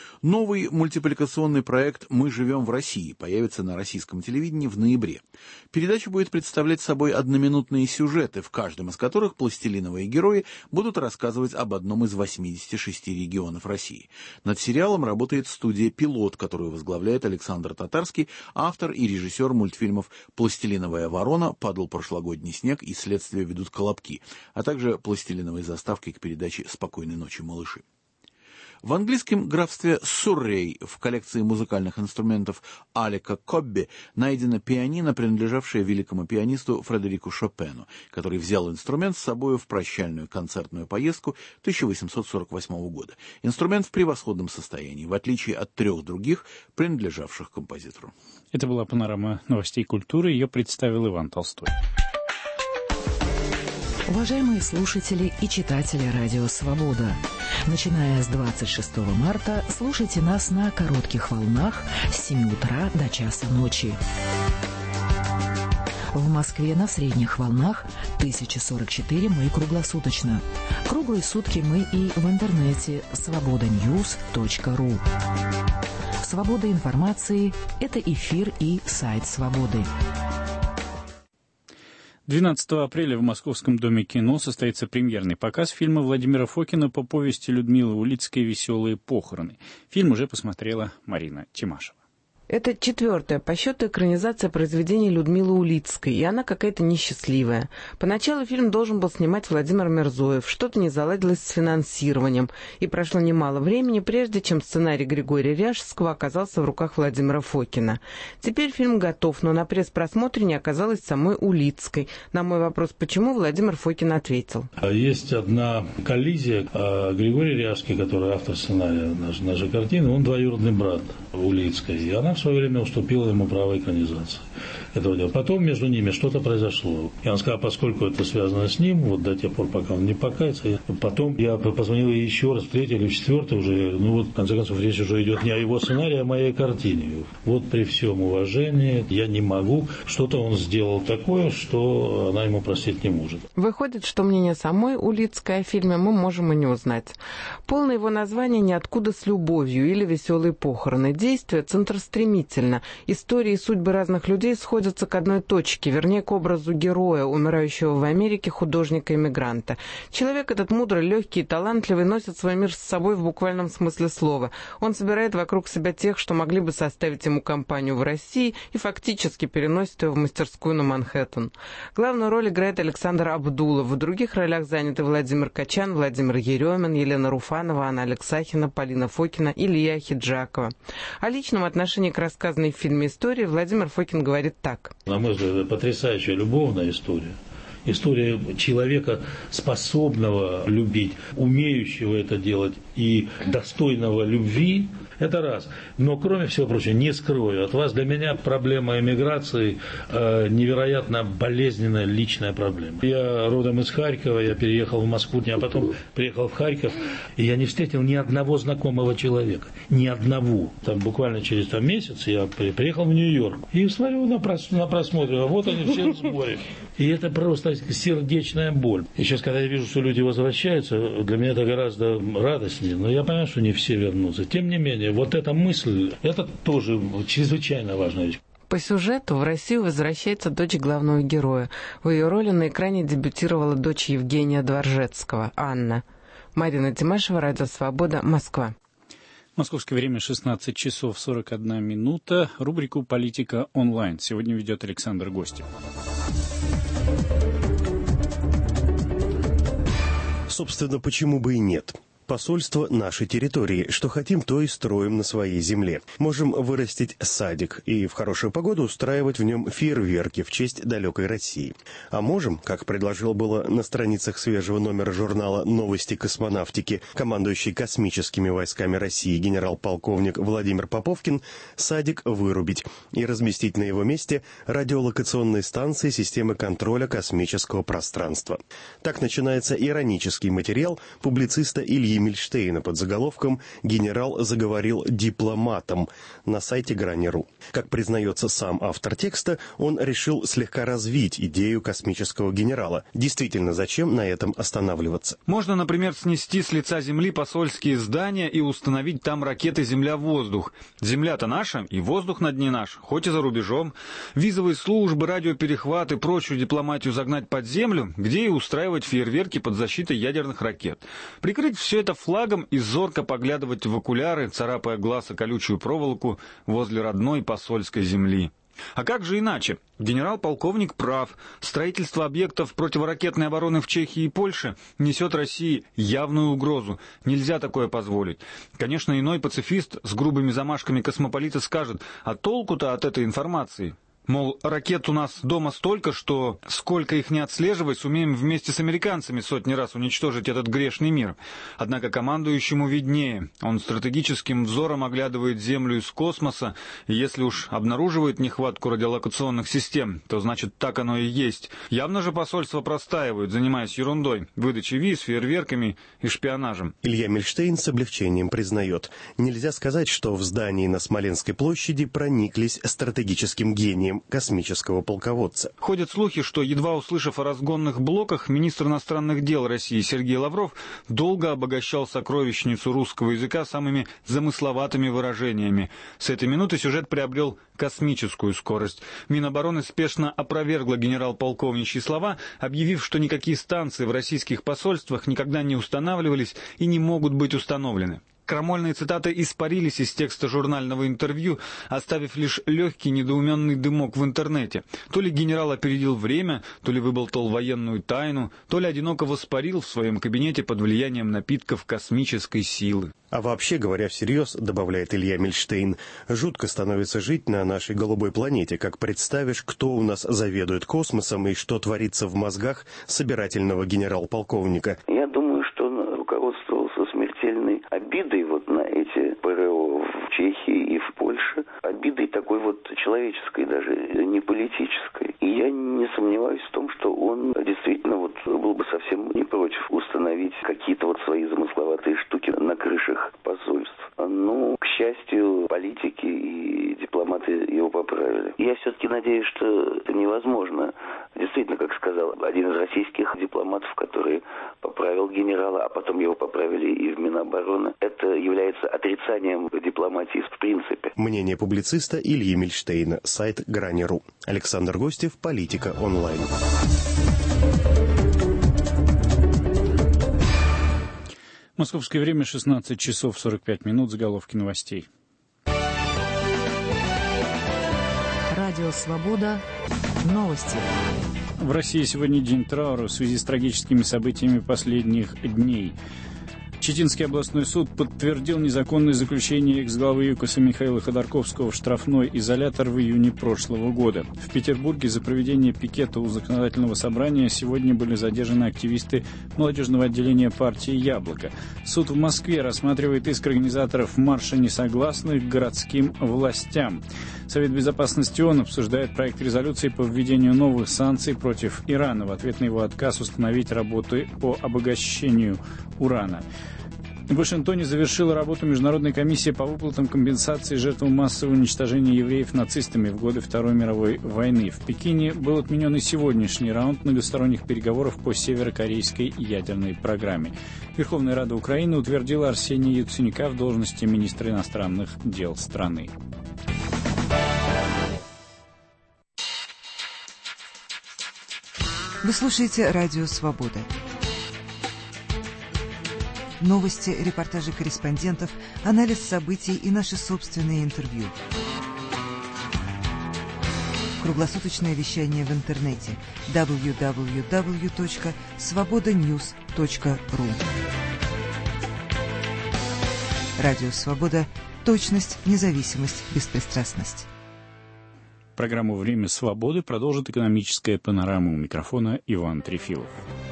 Новый мультипликационный проект «Мы живем в России» появится на российском телевидении в ноябре. Передача будет представлять собой одноминутные сюжеты, в каждом из которых пластилиновые герои будут рассказывать об одном из восьмидесяти шести регионов России. Над сериалом работает студия «Пилот», которую возглавляет Александр Татарский, автор и режиссер мультфильмов «Пластилиновая ворона», «Падал прошлогодний снег» и «Следствие ведут колобки», а также пластилиновой заставки к передаче «Спокойной ночи, малыши». В английском графстве Суррей в коллекции музыкальных инструментов Алека Кобби найдено пианино, принадлежавшее великому пианисту Фредерику Шопену, который взял инструмент с собой в прощальную концертную поездку тысяча восемьсот сорок восьмого года. Инструмент в превосходном состоянии, в отличие от трех других, принадлежавших композитору. Это была панорама новостей культуры, ее представил Иван Толстой. Уважаемые слушатели и читатели Радио Свобода, начиная с двадцать шестого марта слушайте нас на коротких волнах с семи утра до часа ночи. В Москве на средних волнах тысяча сорок четыре мы круглосуточно. Круглые сутки мы и в интернете свобода ньюс точка ру. Свобода информации – это эфир и сайт Свободы. двенадцатого апреля в Московском доме кино состоится премьерный показ фильма Владимира Фокина по повести Людмилы Улицкой «Веселые похороны». Фильм уже посмотрела Марина Тимашева. Это четвертая по счету экранизация произведения Людмилы Улицкой, и она какая-то несчастливая. Поначалу фильм должен был снимать Владимир Мирзоев, что-то не заладилось с финансированием, и прошло немало времени, прежде чем сценарий Григория Ряжского оказался в руках Владимира Фокина. Теперь фильм готов, но на пресс-просмотре не оказалось самой Улицкой. На мой вопрос, почему, Владимир Фокин ответил. Есть одна коллизия. Григорий Ряжский, который автор сценария нашей, нашей картины, он двоюродный брат Улицкой, и она в свое время уступила ему право экранизации этого дела. Потом между ними что-то произошло. И он сказал, поскольку это связано с ним, вот до тех пор, пока он не покается. Потом я позвонил ей еще раз, в третий или в четвертый уже, ну вот, в конце концов, речь уже идет не о его сценарии, а о моей картине. Вот при всем уважении я не могу. Что-то он сделал такое, что она ему простить не может. Выходит, что мнение самой Улицкой о фильме мы можем и не узнать. Полное его название «Ниоткуда с любовью» или «Веселые похороны». Действие центростремительно. Истории и судьбы разных людей сходятся к одной точке, вернее, к образу героя, умирающего в Америке художника-эмигранта. Человек этот мудрый, легкий и талантливый носит свой мир с собой в буквальном смысле слова. Он собирает вокруг себя тех, что могли бы составить ему компанию в России, и фактически переносит его в мастерскую на Манхэттен. Главную роль играет Александр Абдулов. В других ролях заняты Владимир Качан, Владимир Еремин, Елена Руфанова, Анна Алексахина, Полина Фокина и Лия Хиджакова. О личном отношении к рассказанной в фильме истории Владимир Фокин говорит так. На мой взгляд, это потрясающая любовная история. История человека, способного любить, умеющего это делать и достойного любви. Это раз. Но, кроме всего прочего, не скрою от вас, для меня проблема эмиграции э, невероятно болезненная личная проблема. Я родом из Харькова, я переехал в Москву, а потом приехал в Харьков, и я не встретил ни одного знакомого человека. Ни одного. Там буквально через там, месяц я приехал в Нью-Йорк и смотрю на, прос, на просмотре, а вот они все в сборе. И это просто сердечная боль. И сейчас, когда я вижу, что люди возвращаются, для меня это гораздо радостнее. Но я понимаю, что не все вернутся. Тем не менее, вот эта мысль, это тоже чрезвычайно важная вещь. По сюжету в Россию возвращается дочь главного героя. В ее роли на экране дебютировала дочь Евгения Дворжецкого, Анна. Марина Тимашева, Радио Свобода, Москва. Московское время шестнадцать часов сорок одна минута. Рубрику «Политика онлайн» сегодня ведет Александр Гостев. Собственно, почему бы и нет? Посольство нашей территории. Что хотим, то и строим на своей земле. Можем вырастить садик и в хорошую погоду устраивать в нем фейерверки в честь далекой России. А можем, как предложил было на страницах свежего номера журнала «Новости космонавтики» командующий космическими войсками России генерал-полковник Владимир Поповкин, садик вырубить и разместить на его месте радиолокационные станции системы контроля космического пространства. Так начинается иронический материал публициста Ильи Мильштейна под заголовком «Генерал заговорил дипломатом» на сайте Грани.ру. Как признается сам автор текста, он решил слегка развить идею космического генерала. Действительно, зачем на этом останавливаться? Можно, например, снести с лица Земли посольские здания и установить там ракеты «Земля-воздух». Земля-то наша, и воздух над ней наш, хоть и за рубежом. Визовые службы, радиоперехват и прочую дипломатию загнать под землю, где и устраивать фейерверки под защитой ядерных ракет. Прикрыть все это флагом и зорко поглядывать в окуляры, царапая глаз о колючую проволоку возле родной посольской земли. А как же иначе? Генерал-полковник прав. Строительство объектов противоракетной обороны в Чехии и Польше несет России явную угрозу. Нельзя такое позволить. Конечно, иной пацифист с грубыми замашками космополита скажет, а толку-то от этой информации? Мол, ракет у нас дома столько, что сколько их не отслеживать, сумеем вместе с американцами сотни раз уничтожить этот грешный мир. Однако командующему виднее. Он стратегическим взором оглядывает Землю из космоса, и если уж обнаруживает нехватку радиолокационных систем, то значит так оно и есть. Явно же посольства простаивают, занимаясь ерундой, выдачей виз, фейерверками и шпионажем. Илья Мильштейн с облегчением признает. Нельзя сказать, что в здании на Смоленской площади прониклись стратегическим гением космического полководца. Ходят слухи, что, едва услышав о разгонных блоках, министр иностранных дел России Сергей Лавров долго обогащал сокровищницу русского языка самыми замысловатыми выражениями. С этой минуты сюжет приобрел космическую скорость. Минобороны спешно опровергла генерал-полковничьи слова, объявив, что никакие станции в российских посольствах никогда не устанавливались и не могут быть установлены. Крамольные цитаты испарились из текста журнального интервью, оставив лишь легкий недоуменный дымок в интернете. То ли генерал опередил время, то ли выболтал военную тайну, то ли одиноко воспарил в своем кабинете под влиянием напитков космической силы. А вообще, говоря всерьез, добавляет Илья Мильштейн, жутко становится жить на нашей голубой планете, как представишь, кто у нас заведует космосом и что творится в мозгах собирательного генерал-полковника. Я думаю, что он руководствовался смертельной обидой вот на эти ПРО в Чехии и в Польше. Обидой такой вот человеческой, даже не политической. И я не сомневаюсь в том, что он действительно вот был бы совсем не против установить какие-то вот свои замысловатые штуки на крышах посольств. Но, к счастью, политики и дипломаты его поправили. Я все-таки надеюсь, что это невозможно. Действительно, как сказал один из российских дипломатов, который поправил генерала, а потом его поправили и в Минобороны, это является отрицанием дипломатии в принципе. Мнение публициста Ильи Мильштейна, сайт Грани.ру. Александр Гостев, Политика онлайн. Московское время шестнадцать часов сорок пять минут. Заголовки новостей. Радио «Свобода». Новости. В России сегодня день траура в связи с трагическими событиями последних дней. Читинский областной суд подтвердил незаконное заключение экс-главы ЮКОСа Михаила Ходорковского в штрафной изолятор в июне прошлого года. В Петербурге за проведение пикета у законодательного собрания сегодня были задержаны активисты молодежного отделения партии «Яблоко». Суд в Москве рассматривает иск организаторов марша несогласных к городским властям. Совет безопасности ООН обсуждает проект резолюции по введению новых санкций против Ирана в ответ на его отказ установить работы по обогащению урана. В Вашингтоне завершила работу Международная комиссия по выплатам компенсации жертвам массового уничтожения евреев нацистами в годы Второй мировой войны. В Пекине был отменен и сегодняшний раунд многосторонних переговоров по северокорейской ядерной программе. Верховная Рада Украины утвердила Арсения Яценюка в должности министра иностранных дел страны. Вы слушаете «Радио Свобода». Новости, репортажи корреспондентов, анализ событий и наши собственные интервью. Круглосуточное вещание в интернете дабл ю дабл ю дабл ю точка свобода ньюс точка ру. Радио «Свобода». Точность, независимость, беспристрастность. Программу «Время свободы» продолжит экономическая панорама. У микрофона Иван Трефилов.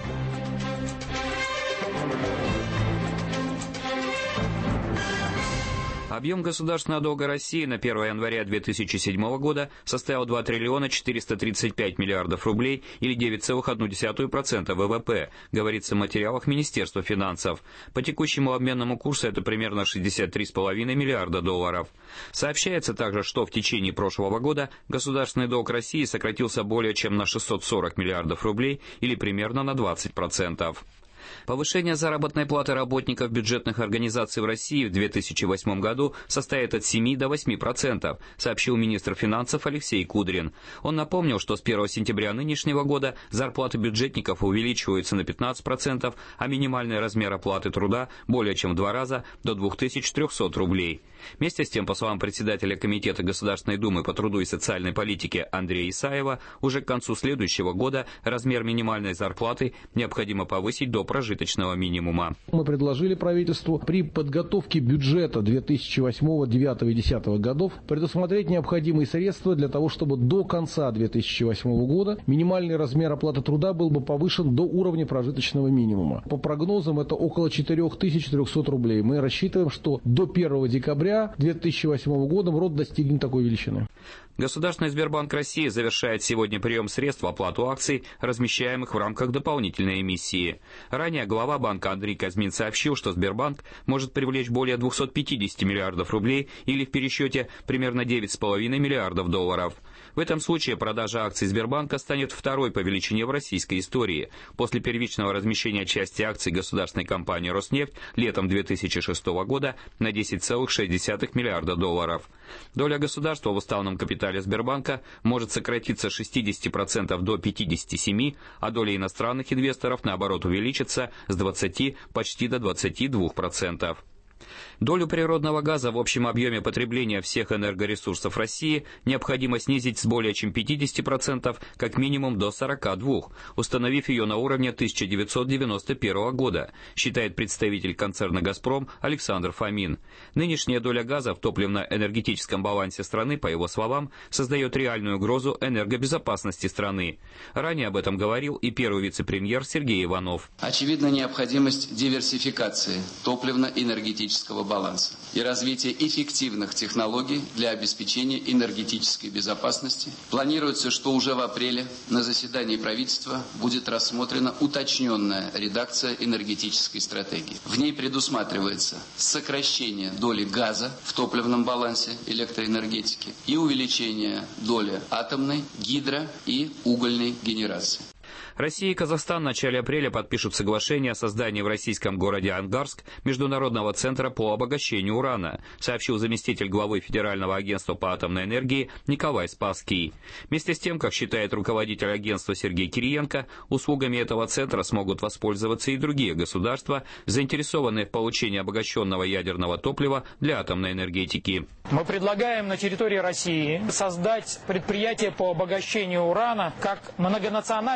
Объем государственного долга России на первое января две тысячи седьмого года составил два триллиона четыреста тридцать пять миллиардов рублей или девять целых одна десятая процента ВВП, говорится в материалах Министерства финансов. По текущему обменному курсу это примерно шестьдесят три целых пять десятых миллиарда долларов. Сообщается также, что в течение прошлого года государственный долг России сократился более чем на шестьсот сорок миллиардов рублей или примерно на двадцать процентов. Повышение заработной платы работников бюджетных организаций в России в две тысячи восьмом году составит от семи до восьми процентов, сообщил министр финансов Алексей Кудрин. Он напомнил, что с первого сентября нынешнего года зарплаты бюджетников увеличиваются на пятнадцать процентов, а минимальный размер оплаты труда более чем в два раза до две тысячи триста рублей. Вместе с тем, по словам председателя Комитета Государственной Думы по труду и социальной политике Андрея Исаева, уже к концу следующего года размер минимальной зарплаты необходимо повысить до прожиточного минимума. Мы предложили правительству при подготовке бюджета две тысячи восьмого, две тысячи девятого и две тысячи десятого годов предусмотреть необходимые средства для того, чтобы до конца две тысячи восьмого года минимальный размер оплаты труда был бы повышен до уровня прожиточного минимума. По прогнозам это около четыре тысячи триста рублей. Мы рассчитываем, что до первого декабря две тысячи восьмого года МРОТ достигнет такой величины. Государственный Сбербанк России завершает сегодня прием средств в оплату акций, размещаемых в рамках дополнительной эмиссии. Ранее глава банка Андрей Казмин сообщил, что Сбербанк может привлечь более двухсот пятидесяти миллиардов рублей или в пересчете примерно девять целых пять десятых миллиардов долларов. В этом случае продажа акций Сбербанка станет второй по величине в российской истории. После первичного размещения части акций государственной компании «Роснефть» летом две тысячи шестого года на десять целых шесть десятых миллиарда долларов. Доля государства в уставном капитале Сбербанка может сократиться с шестидесяти процентов до пятидесяти семи процентов, а доля иностранных инвесторов, наоборот, увеличится с двадцати почти до двадцати двух процентов. Долю природного газа в общем объеме потребления всех энергоресурсов России необходимо снизить с более чем пятидесяти процентов как минимум до сорока двух процентов, установив ее на уровне тысяча девятьсот девяносто первого года, считает представитель концерна «Газпром» Александр Фомин. Нынешняя доля газа в топливно-энергетическом балансе страны, по его словам, создает реальную угрозу энергобезопасности страны. Ранее об этом говорил и первый вице-премьер Сергей Иванов. Очевидна необходимость диверсификации топливно-энергетического баланса и развития эффективных технологий для обеспечения энергетической безопасности. Планируется, что уже в апреле на заседании правительства будет рассмотрена уточненная редакция энергетической стратегии. В ней предусматривается сокращение доли газа в топливном балансе электроэнергетики и увеличение доли атомной, гидро- и угольной генерации. Россия и Казахстан в начале апреля подпишут соглашение о создании в российском городе Ангарск Международного центра по обогащению урана, сообщил заместитель главы Федерального агентства по атомной энергии Николай Спасский. Вместе с тем, как считает руководитель агентства Сергей Кириенко, услугами этого центра смогут воспользоваться и другие государства, заинтересованные в получении обогащенного ядерного топлива для атомной энергетики. Мы предлагаем на территории России создать предприятие по обогащению урана как многонациональное предприятие,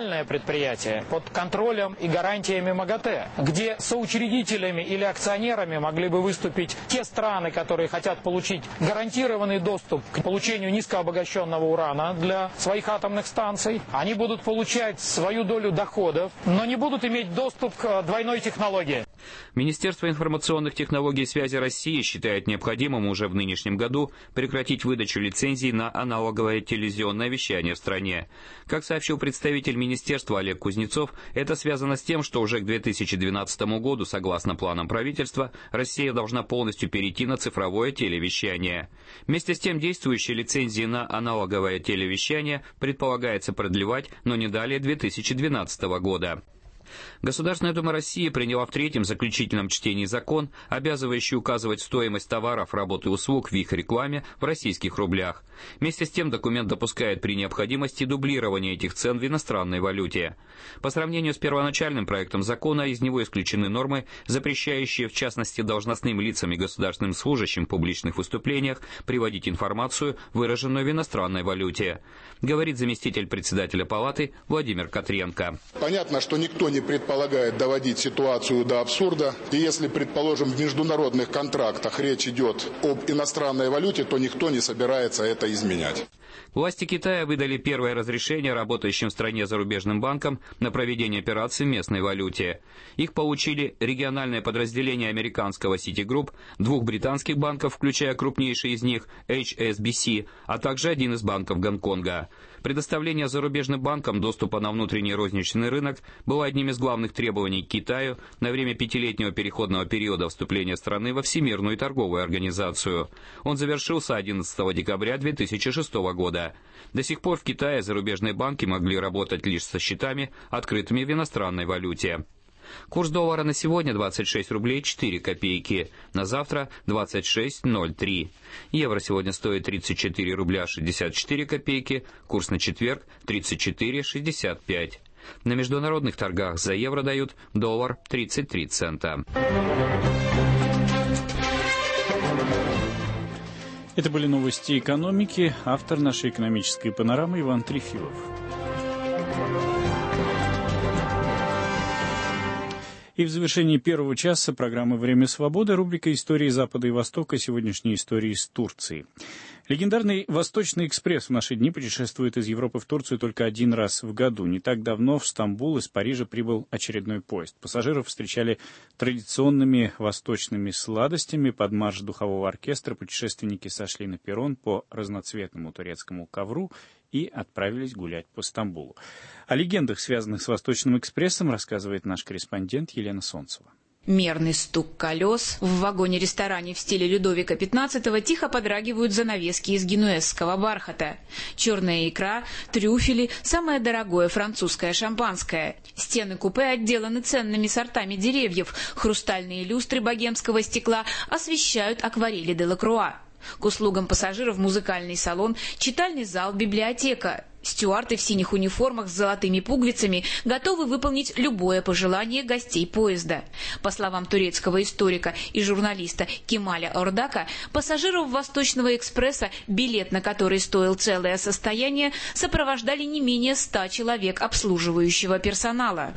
предприятия под контролем и гарантиями МАГАТЭ, где соучредителями или акционерами могли бы выступить те страны, которые хотят получить гарантированный доступ к получению низкообогащенного урана для своих атомных станций. Они будут получать свою долю доходов, но не будут иметь доступ к двойной технологии. Министерство информационных технологий и связи России считает необходимым уже в нынешнем году прекратить выдачу лицензий на аналоговое телевизионное вещание в стране. Как сообщил представитель министерства Олег Кузнецов, это связано с тем, что уже к две тысячи двенадцатому году, согласно планам правительства, Россия должна полностью перейти на цифровое телевещание. Вместе с тем, действующие лицензии на аналоговое телевещание предполагается продлевать, но не далее две тысячи двенадцатого года. Государственная Дума России приняла в третьем заключительном чтении закон, обязывающий указывать стоимость товаров, работ и услуг в их рекламе в российских рублях. Вместе с тем документ допускает при необходимости дублирование этих цен в иностранной валюте. По сравнению с первоначальным проектом закона, из него исключены нормы, запрещающие в частности должностным лицам и государственным служащим в публичных выступлениях приводить информацию, выраженную в иностранной валюте, говорит заместитель председателя палаты Владимир Котренко. Понятно, что никто не предполагает доводить ситуацию до абсурда. И если, предположим, в международных контрактах речь идет об иностранной валюте, то никто не собирается это изменять. Власти Китая выдали первое разрешение работающим в стране зарубежным банкам на проведение операций в местной валюте. Их получили региональное подразделение американского Citigroup, двух британских банков, включая крупнейший из них эйч эс би си, а также один из банков Гонконга. Предоставление зарубежным банкам доступа на внутренний розничный рынок было одним из главных требований к Китаю на время пятилетнего переходного периода вступления страны во Всемирную торговую организацию. Он завершился одиннадцатого декабря две тысячи шестого года. До сих пор в Китае зарубежные банки могли работать лишь со счетами, открытыми в иностранной валюте. Курс доллара на сегодня двадцать шесть рублей четыре копейки, на завтра двадцать шесть ноль три. Евро сегодня стоит тридцать четыре рубля шестьдесят четыре копейки, курс на четверг тридцать четыре шестьдесят пять. На международных торгах за евро дают доллар тридцать три цента. Это были новости экономики. Автор нашей экономической панорамы Иван Трефилов. И в завершении первого часа программы «Время свободы» рубрика «Истории Запада и Востока. Сегодняшние истории с Турцией». Легендарный «Восточный экспресс» в наши дни путешествует из Европы в Турцию только один раз в году. Не так давно в Стамбул из Парижа прибыл очередной поезд. Пассажиров встречали традиционными восточными сладостями. Под марш духового оркестра путешественники сошли на перрон по разноцветному турецкому ковру и отправились гулять по Стамбулу. О легендах, связанных с «Восточным экспрессом», рассказывает наш корреспондент Елена Солнцева. Мерный стук колес. В вагоне-ресторане в стиле Людовика пятнадцатого тихо подрагивают занавески из генуэзского бархата. Черная икра, трюфели, самое дорогое французское шампанское. Стены купе отделаны ценными сортами деревьев. Хрустальные люстры богемского стекла освещают акварели Делакруа. К услугам пассажиров музыкальный салон, читальный зал, библиотека. Стюарды в синих униформах с золотыми пуговицами готовы выполнить любое пожелание гостей поезда. По словам турецкого историка и журналиста Кемаля Ордака, пассажиров «Восточного экспресса», билет на который стоил целое состояние, сопровождали не менее ста человек обслуживающего персонала.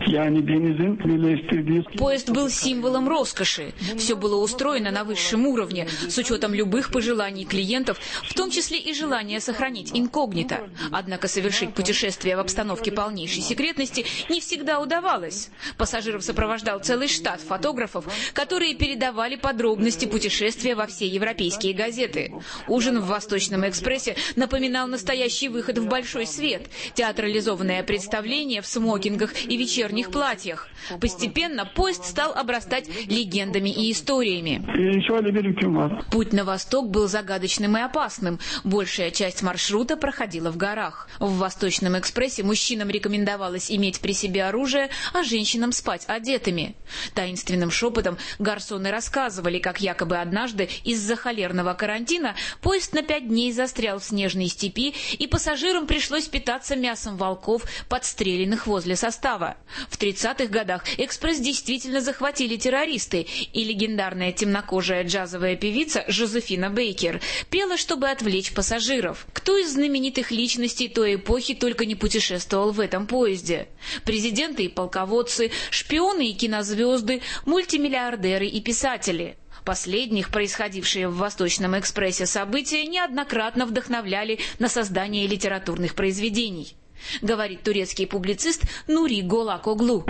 Поезд был символом роскоши. Все было устроено на высшем уровне, с учетом любых пожеланий клиентов, в том числе и желания сохранить инкогнито. Однако совершить путешествие в обстановке полнейшей секретности не всегда удавалось. Пассажиров сопровождал целый штат фотографов, которые передавали подробности путешествия во все европейские газеты. Ужин в «Восточном экспрессе» напоминал настоящий выход в большой свет, театрализованное представление в смокингах и вечерних платьях. Постепенно поезд стал обрастать легендами и историями. Путь на восток был загадочным и опасным. Большая часть маршрута проходила в горах. В «Восточном экспрессе» мужчинам рекомендовалось иметь при себе оружие, а женщинам спать одетыми. Таинственным шепотом гарсоны рассказывали, как якобы однажды из-за холерного карантина поезд на пять дней застрял в снежной степи, и пассажирам пришлось питаться мясом волков, подстреленных возле состава. В тридцатых годах экспресс действительно захватили террористы, и легендарная темнокожая джазовая певица Жозефина Бейкер пела, чтобы отвлечь пассажиров. Кто из знаменитых личностей той той эпохи только не путешествовал в этом поезде. Президенты и полководцы, шпионы и кинозвезды, мультимиллиардеры и писатели. Последних, происходившие в Восточном экспрессе события, неоднократно вдохновляли на создание литературных произведений. Говорит турецкий публицист Нури Голакоглу.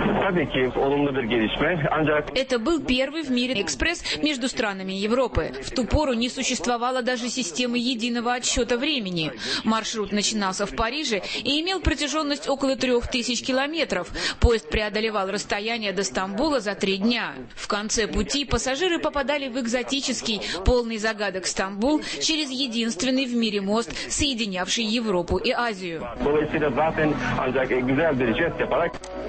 Это был первый в мире экспресс между странами Европы. В ту пору не существовало даже системы единого отсчета времени. Маршрут начинался в Париже и имел протяженность около трех тысяч километров. Поезд преодолевал расстояние до Стамбула за три дня. В конце пути пассажиры попадали в экзотический, полный загадок Стамбул через единственный в мире мост, соединявший Европу и Азию. Zaten ancak güzel bir jest yaparak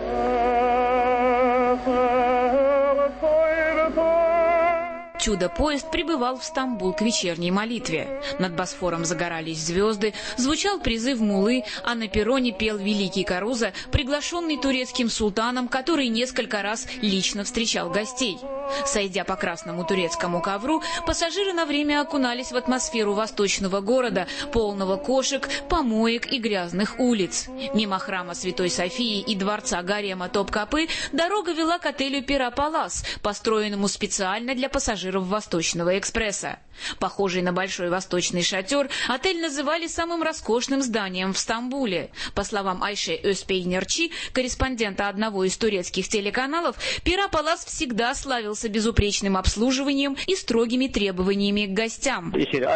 Чудо-поезд прибывал в Стамбул к вечерней молитве. Над Босфором загорались звезды, звучал призыв муллы, а на перроне пел великий Каруза, приглашенный турецким султаном, который несколько раз лично встречал гостей. Сойдя по красному турецкому ковру, пассажиры на время окунались в атмосферу восточного города, полного кошек, помоек и грязных улиц. Мимо храма Святой Софии и дворца гарема Топкапы дорога вела к отелю Пера-Палас, построенному специально для пассажиров Восточного экспресса. Похожий на большой восточный шатер, отель называли самым роскошным зданием в Стамбуле. По словам Айше Özpeynirci, корреспондента одного из турецких телеканалов, Пера-Палас всегда славился безупречным обслуживанием и строгими требованиями к гостям.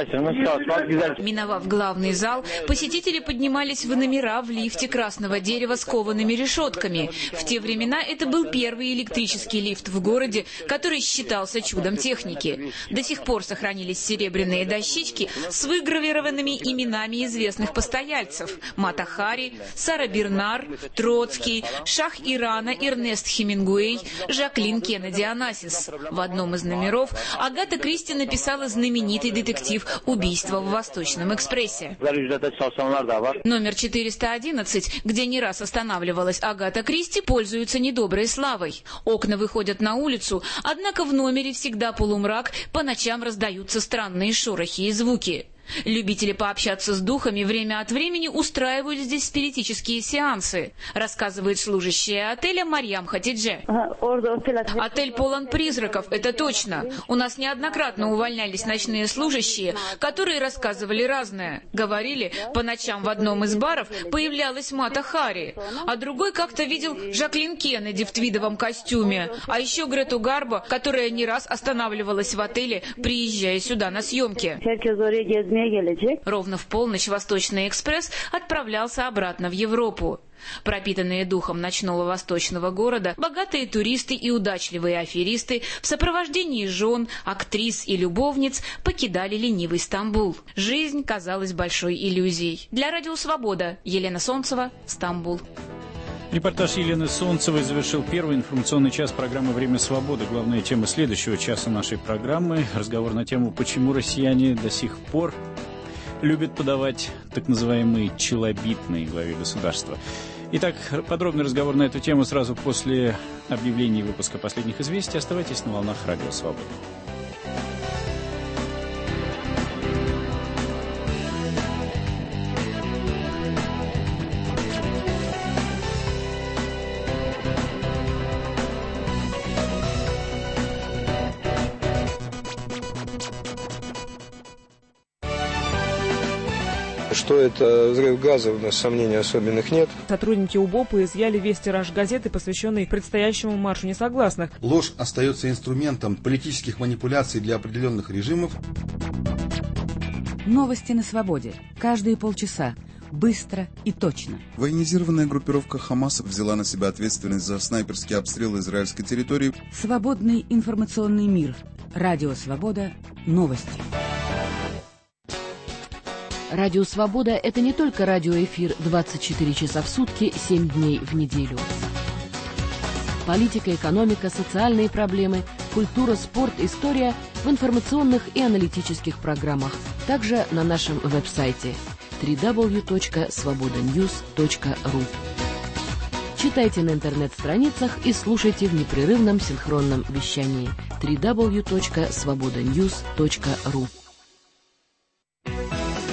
Миновав главный зал, посетители поднимались в номера в лифте красного дерева с коваными решетками. В те времена это был первый электрический лифт в городе, который считался чудом техники. До сих пор сохранились серебряные дощечки с выгравированными именами известных постояльцев: Мата Хари, Сара Бернар, Троцкий, Шах Ирана Эрнест Хемингуэй, Жаклин Кеннеди Онасис. В одном из номеров Агата Кристи написала знаменитый детектив «Убийство в Восточном экспрессе». Номер четыреста одиннадцать, где не раз останавливалась Агата Кристи, пользуется недоброй славой. Окна выходят на улицу, однако в номере всегда полумрак, по ночам раздаются странные шорохи и звуки. Любители пообщаться с духами время от времени устраивают здесь спиритические сеансы, рассказывает служащая отеля Марьям Хатидже. Отель полон призраков, это точно. У нас неоднократно увольнялись ночные служащие, которые рассказывали разное. Говорили, по ночам в одном из баров появлялась Мата Хари, а другой как-то видел Жаклин Кеннеди в твидовом костюме, а еще Грету Гарбо, которая не раз останавливалась в отеле, приезжая сюда на съемки. Ровно в полночь Восточный экспресс отправлялся обратно в Европу. Пропитанные духом ночного восточного города, богатые туристы и удачливые аферисты в сопровождении жен, актрис и любовниц покидали ленивый Стамбул. Жизнь казалась большой иллюзией. Для Радио Свобода Елена Солнцева, Стамбул. Репортаж Елены Солнцевой завершил первый информационный час программы «Время свободы». Главная тема следующего часа нашей программы – разговор на тему, почему россияне до сих пор любят подавать так называемые челобитные главе государства. Итак, подробный разговор на эту тему сразу после объявления выпуска последних известий. Оставайтесь на волнах Радио Свободы. Что это взрыв газа, у нас сомнений особенных нет. Сотрудники УБОПа изъяли весь тираж газеты, посвященный предстоящему маршу несогласных. Ложь остается инструментом политических манипуляций для определенных режимов. Новости на свободе. Каждые полчаса. Быстро и точно. Военизированная группировка «Хамас» взяла на себя ответственность за снайперские обстрелы израильской территории. Свободный информационный мир. Радио Свобода. Новости. Радио «Свобода» — это не только радиоэфир двадцать четыре часа в сутки, семь дней в неделю. Политика, экономика, социальные проблемы, культура, спорт, история в информационных и аналитических программах. Также на нашем веб-сайте дабл ю дабл ю дабл ю точка свобода ньюс точка ру. Читайте на интернет-страницах и слушайте в непрерывном синхронном вещании дабл ю дабл ю дабл ю точка свобода ньюс точка ру.